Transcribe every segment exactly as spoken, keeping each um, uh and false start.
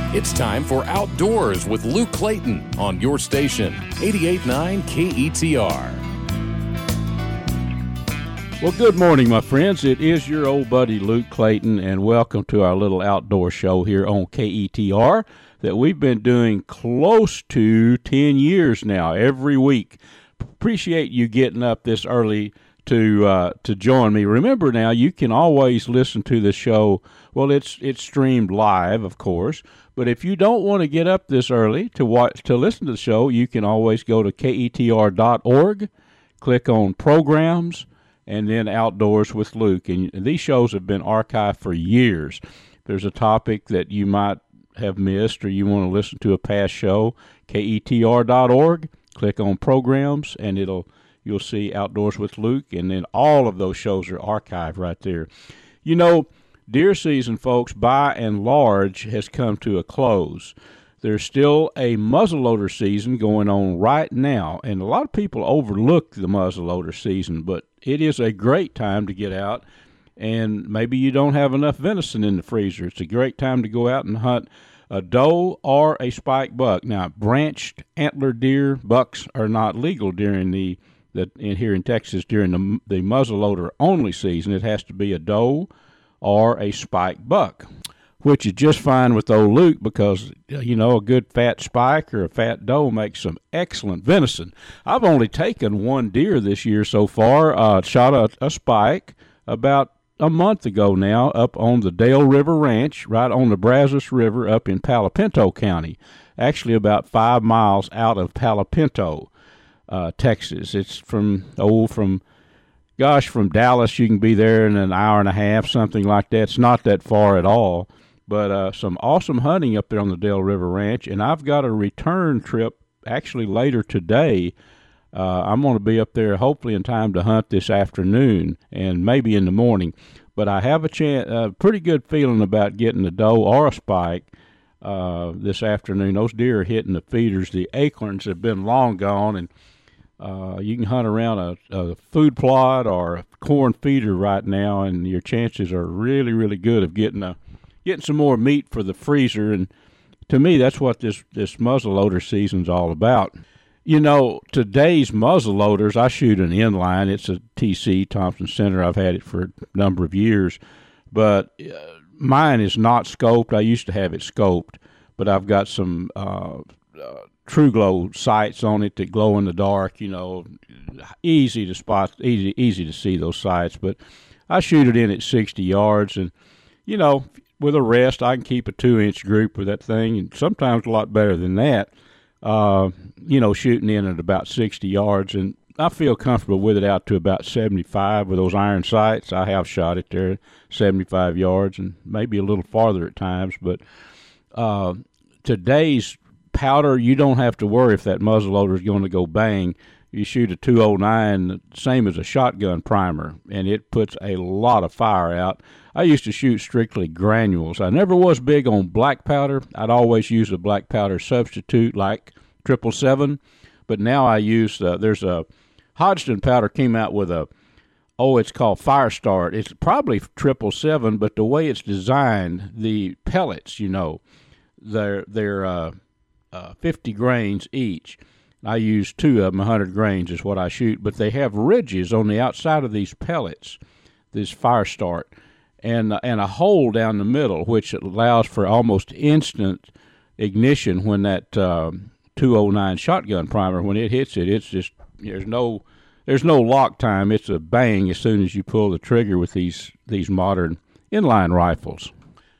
It's time for Outdoors with Luke Clayton on your station, eighty-eight point nine K E T R. Well, good morning, my friends. It is your old buddy Luke Clayton, and welcome to our little outdoor show here on K E T R that we've been doing close to ten years now, every week. Appreciate you getting up this early to uh, to join me. Remember now, you can always listen to the show. Well, it's it's streamed live, of course. But if you don't want to get up this early to watch to listen to the show, you can always go to K E T R dot org, click on Programs, and then Outdoors with Luke. And these shows have been archived for years. If there's a topic that you might have missed or you want to listen to a past show, K E T R dot org, click on Programs, and it'll you'll see Outdoors with Luke, and then all of those shows are archived right there. You know, deer season, folks, by and large, has come to a close. There's still a muzzleloader season going on right now, and a lot of people overlook the muzzleloader season, but it is a great time to get out, and maybe you don't have enough venison in the freezer. It's a great time to go out and hunt a doe or a spike buck. Now, branched antler deer, bucks are not legal during the, the in here in Texas during the, the muzzleloader only season. It has to be a doe or a spike buck, which is just fine with old Luke because, you know, a good fat spike or a fat doe makes some excellent venison. I've only taken one deer this year so far. Uh, shot a, a spike about a month ago now up on the Dale River Ranch, right on the Brazos River up in Palo Pinto County, actually about five miles out of Palo Pinto, uh, Texas. It's from, oh, from... Gosh, from Dallas, you can be there in an hour and a half, something like that. It's not that far at all. But uh, some awesome hunting up there on the Dale River Ranch. And I've got a return trip actually later today. Uh, I'm going to be up there hopefully in time to hunt this afternoon and maybe in the morning. But I have a chance, a pretty good feeling about getting a doe or a spike uh, this afternoon. Those deer are hitting the feeders. The acorns have been long gone, and Uh, you can hunt around a, a food plot or a corn feeder right now, and your chances are really, really good of getting a getting some more meat for the freezer. And to me, that's what this this muzzleloader season's all about. You know, today's muzzleloaders, I shoot an inline. It's a T C Thompson Center. I've had it for a number of years, but uh, mine is not scoped. I used to have it scoped, but I've got some Uh, uh, True Glow sights on it that glow in the dark, you know, easy to spot, easy easy to see those sights. But I shoot it in at sixty yards, and, you know, with a rest, I can keep a two-inch group with that thing, and sometimes a lot better than that, uh, you know, shooting in at about sixty yards. And I feel comfortable with it out to about seventy-five with those iron sights. I have shot it there seventy-five yards and maybe a little farther at times. But uh, today's powder, you don't have to worry if that muzzleloader is going to go bang. You shoot a two oh nine, same as a shotgun primer, and it puts a lot of fire out. I used to shoot strictly granules. I never was big on black powder. I'd always use a black powder substitute like triple seven, but now I use, uh, there's a, Hodgdon powder came out with a, oh, it's called Fire Start. It's probably triple seven, but the way it's designed, the pellets, you know, they're, they're, uh, Uh, fifty grains each. I use two of them, one hundred grains is what I shoot, but they have ridges on the outside of these pellets, this Fire Start, and, and a hole down the middle, which allows for almost instant ignition when that um, two oh nine shotgun primer, when it hits it, it's just, there's no there's no lock time. It's a bang as soon as you pull the trigger with these, these modern inline rifles.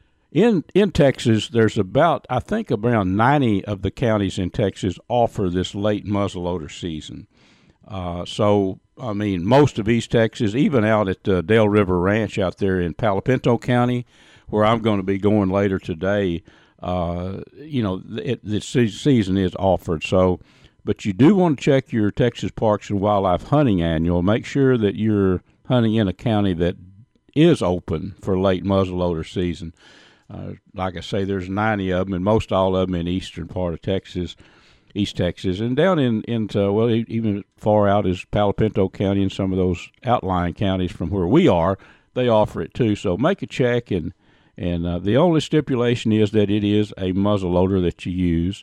In in Texas, there's about, I think, around ninety of the counties in Texas offer this late muzzleloader season. Uh, so, I mean, most of East Texas, even out at uh, Dale River Ranch out there in Palo Pinto County, where I'm going to be going later today, uh, you know, it, the season is offered. So, but you do want to check your Texas Parks and Wildlife Hunting Annual. Make sure that you're hunting in a county that is open for late muzzleloader season. Uh, like I say, there's ninety of them, and most all of them in eastern part of Texas, East Texas, and down in into well, even far out as Palo Pinto County and some of those outlying counties from where we are, they offer it too. So make a check and And uh, the only stipulation is that it is a muzzle loader that you use.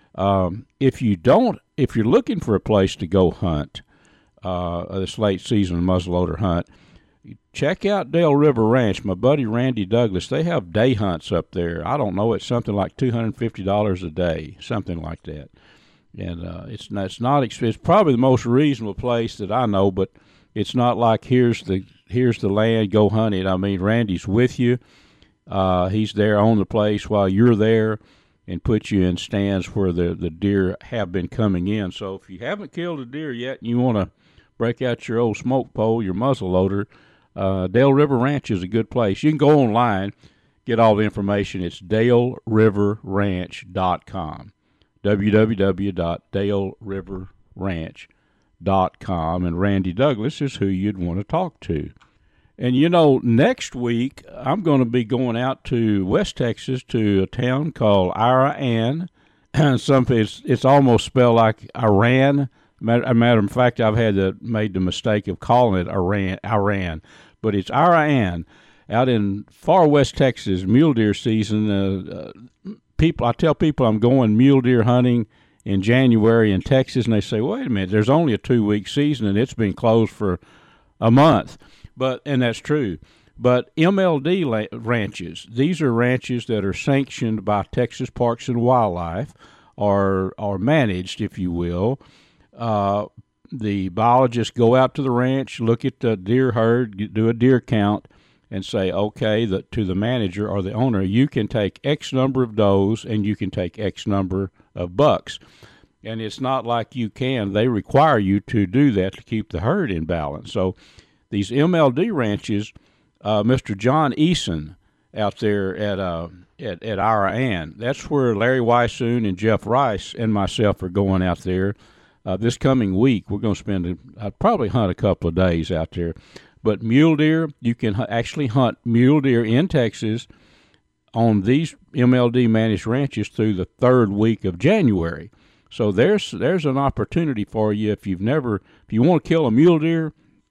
Um, if you don't, if you're looking for a place to go hunt, uh, this late season muzzleloader hunt, check out Dale River Ranch. My buddy Randy Douglas, they have day hunts up there. I don't know, it's something like two hundred fifty dollars a day, something like that. And uh, it's not, it's not it's probably the most reasonable place that I know, but it's not like here's the here's the land, go hunt it. I mean, Randy's with you. Uh, he's there on the place while you're there, and put you in stands where the, the deer have been coming in. So if you haven't killed a deer yet and you want to break out your old smoke pole, your muzzle loader, uh, Dale River Ranch is a good place. You can go online, get all the information. It's dale river ranch dot com, w w w dot dale river ranch dot com, and Randy Douglas is who you'd want to talk to. And, you know, next week I'm going to be going out to West Texas to a town called Iran. Some it's it's almost spelled like Iran. Matter, matter of fact, I've had the, made the mistake of calling it Iran, Iran, but it's Iran out in far West Texas. Mule deer season. Uh, uh, people, I tell people I'm going mule deer hunting in January in Texas, and they say, "Wait a minute, there's only a two week season, and it's been closed for a month." But and that's true. But M L D la- ranches, these are ranches that are sanctioned by Texas Parks and Wildlife, or are managed, if you will. Uh, the biologists go out to the ranch, look at the deer herd, do a deer count, and say, okay, the, to the manager or the owner, you can take X number of does and you can take X number of bucks. And it's not like you can. They require you to do that to keep the herd in balance. So these M L D ranches, uh, Mister John Eason out there at uh, at, at Iran, that's where Larry Weissoon and Jeff Rice and myself are going out there uh, this coming week. We're going to spend, a, I'd probably hunt a couple of days out there. But mule deer, you can hu- actually hunt mule deer in Texas on these M L D managed ranches through the third week of January. So there's there's an opportunity for you if you've never, if you want to kill a mule deer,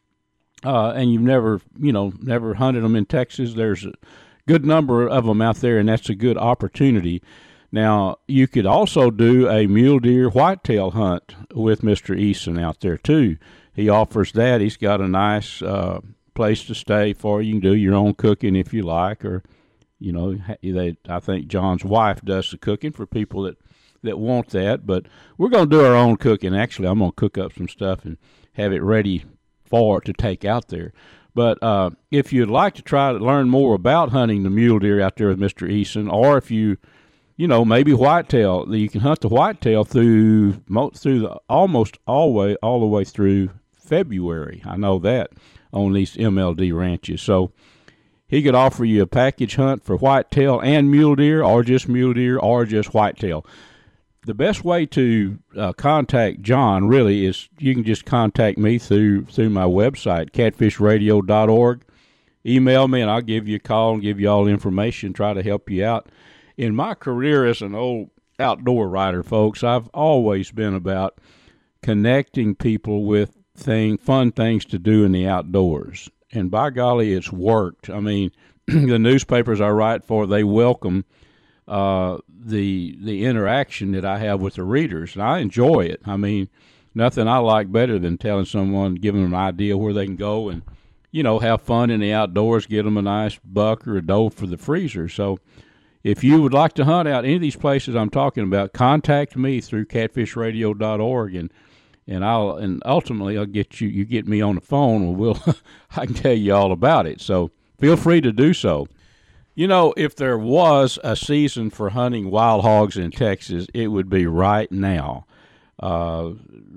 Uh, and you've never, you know, never hunted them in Texas, there's a good number of them out there, and that's a good opportunity. Now, you could also do a mule deer whitetail hunt with Mister Eason out there, too. He offers that. He's got a nice uh, place to stay for you. You can do your own cooking if you like, or, you know, they, I think John's wife does the cooking for people that, that want that. But we're going to do our own cooking. Actually, I'm going to cook up some stuff and have it ready for to take out there. But uh, if you'd like to try to learn more about hunting the mule deer out there with Mister Eason, or if you, you know, maybe whitetail, you can hunt the whitetail through through the, almost all way all the way through February. I know that on these M L D ranches. So he could offer you a package hunt for whitetail and mule deer, or just mule deer, or just whitetail. The best way to uh, contact John really is you can just contact me through through my website, catfish radio dot org. Email me and I'll give you a call and give you all the information, try to help you out. In my career as an old outdoor writer, folks, I've always been about connecting people with thing, fun things to do in the outdoors. And by golly, it's worked. I mean, the newspapers I write for, they welcome uh, the the interaction that I have with the readers, and I enjoy it. I mean, nothing I like better than telling someone, giving them an idea where they can go and, you know, have fun in the outdoors, get them a nice buck or a doe for the freezer. So if you would like to hunt out any of these places I'm talking about, contact me through catfish radio dot org, and and I'll and ultimately I'll get you you get me on the phone, and we'll I can tell you all about it. So feel free to do so. You know, if there was a season for hunting wild hogs in Texas, it would be right now. Uh,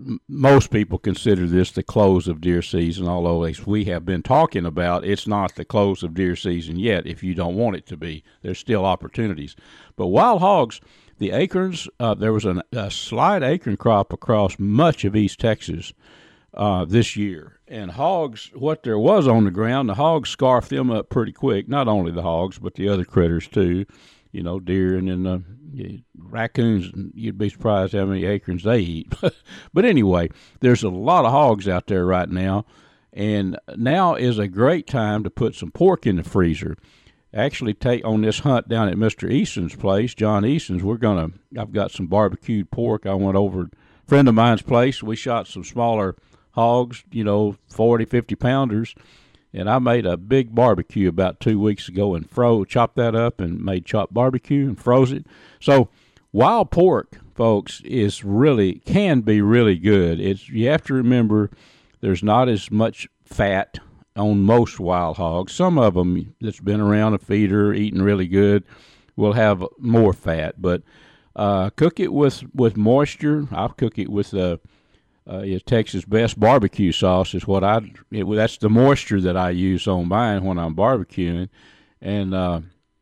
most people consider this the close of deer season, although as we have been talking about, it's not the close of deer season yet if you don't want it to be. There's still opportunities. But wild hogs, the acorns, uh, there was an, a slight acorn crop across much of East Texas uh, this year. And hogs, what there was on the ground, the hogs scarfed them up pretty quick. Not only the hogs, but the other critters too. You know, deer and then uh, yeah, raccoons. You'd be surprised how many acorns they eat. But anyway, there's a lot of hogs out there right now. And now is a great time to put some pork in the freezer. actually take on this hunt down at Mister Easton's place, John Easton's. We're going to, I've got some barbecued pork. I went over a friend of mine's place. We shot some smaller hogs, you know, forty, fifty pounders. And I made a big barbecue about two weeks ago and fro chopped that up and made chopped barbecue and froze it. So wild pork, folks, is really, can be really good. It's, you have to remember there's not as much fat on most wild hogs. Some of them that's been around a feeder, eating really good, will have more fat. But uh, cook it with, with moisture. I'll cook it with uh, uh, Texas Best barbecue sauce is what I, it, that's the moisture that I use on mine when I'm barbecuing. And, uh,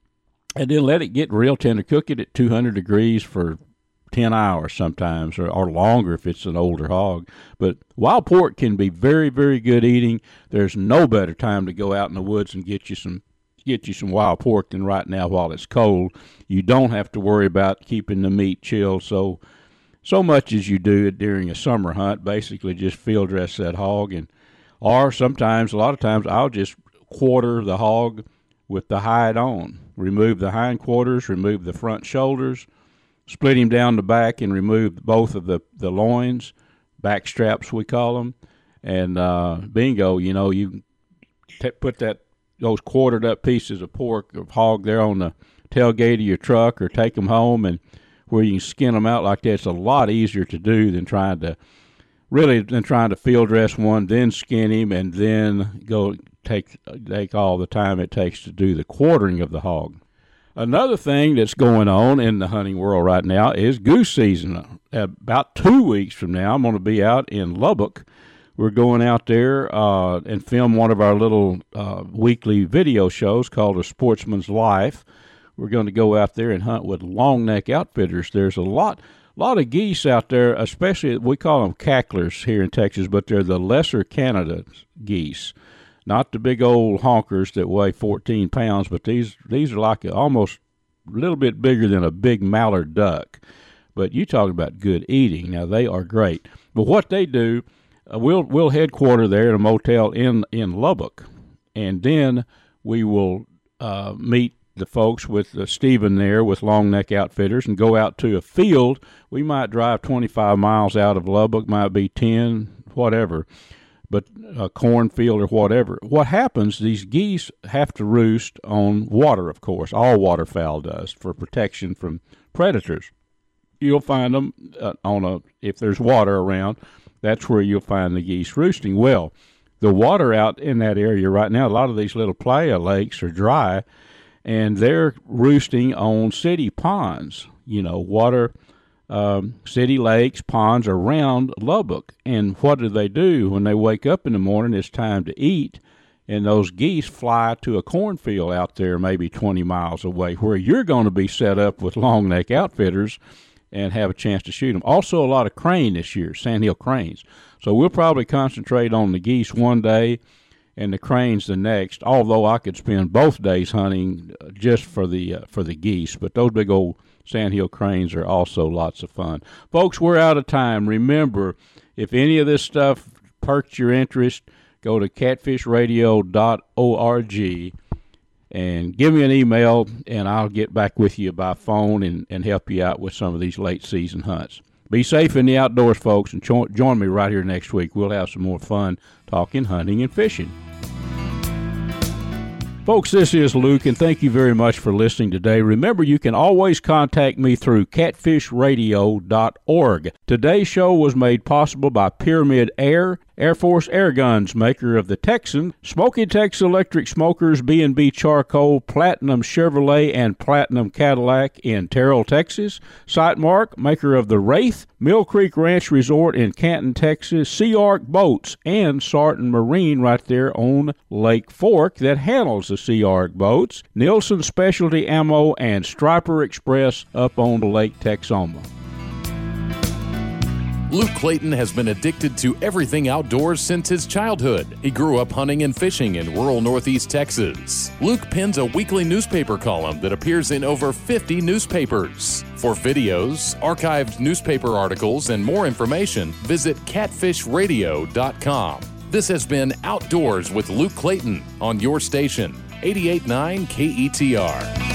and then let it get real tender. Cook it at two hundred degrees for ten hours sometimes, or, or longer if it's an older hog. But wild pork can be very, very good eating. There's no better time to go out in the woods and get you some get you some wild pork than right now while it's cold. You don't have to worry about keeping the meat chilled so so much as you do during a summer hunt. Basically just field dress that hog, and or sometimes, a lot of times, I'll just quarter the hog with the hide on. Remove the hindquarters, remove the front shoulders, split him down the back and remove both of the, the loins, back straps we call them, and uh, bingo, you know, you t- put that those quartered up pieces of pork or hog there on the tailgate of your truck, or take them home and where you can skin them out like that. It's a lot easier to do than trying to really than trying to field dress one, then skin him, and then go take take all the time it takes to do the quartering of the hog. Another thing that's going on in the hunting world right now is goose season. About two weeks from now, I'm going to be out in Lubbock. We're going out there uh, and film one of our little uh, weekly video shows called A Sportsman's Life. We're going to go out there and hunt with Long Neck Outfitters. There's a lot lot of geese out there, especially, we call them cacklers here in Texas, but they're the lesser Canada geese. Not the big old honkers that weigh fourteen pounds, but these these are like a, almost a little bit bigger than a big mallard duck. But you talk about good eating. Now, they are great. But what they do, uh, we'll we'll headquarter there at a motel in, in Lubbock, and then we will uh, meet the folks with uh, Stephen there with Long Neck Outfitters and go out to a field. We might drive twenty-five miles out of Lubbock, might be ten, whatever, but a cornfield or whatever. What happens, these geese have to roost on water, of course. All waterfowl does, for protection from predators. You'll find them uh, on a, if there's water around, that's where you'll find the geese roosting. Well, the water out in that area right now, a lot of these little playa lakes are dry, and they're roosting on city ponds, you know, water, um, city lakes, ponds around Lubbock. And what do they do when they wake up in the morning? It's time to eat, and those geese fly to a cornfield out there maybe twenty miles away, where you're going to be set up with Long Neck Outfitters and have a chance to shoot them. Also, a lot of crane this year, sandhill cranes. So we'll probably concentrate on the geese one day and the cranes the next, although I could spend both days hunting just for the uh, for the geese. But those big old sandhill cranes are also lots of fun. Folks, we're out of time. Remember, if any of this stuff perked your interest, go to catfish radio dot org and give me an email, and I'll get back with you by phone and, and help you out with some of these late season hunts. Be safe in the outdoors, folks, and jo- join me right here next week. We'll have some more fun talking hunting and fishing. Folks, this is Luke, and thank you very much for listening today. Remember, you can always contact me through catfish radio dot org. Today's show was made possible by Pyramid Air, Air Force Air Guns, maker of the Texan, Smoky Texas Electric Smokers, B and B Charcoal, Platinum Chevrolet, and Platinum Cadillac in Terrell, Texas, Sightmark, maker of the Wraith, Mill Creek Ranch Resort in Canton, Texas, Sea Arc Boats, and Sarton Marine right there on Lake Fork that handles the Sea Arc boats, Nielsen Specialty Ammo, and Striper Express up on the Lake Texoma. Luke Clayton has been addicted to everything outdoors since his childhood. He grew up hunting and fishing in rural northeast Texas. Luke pens a weekly newspaper column that appears in over fifty newspapers. For videos, archived newspaper articles, and more information, visit catfish radio dot com. This has been Outdoors with Luke Clayton on your station, eighty-eight point nine K E T R.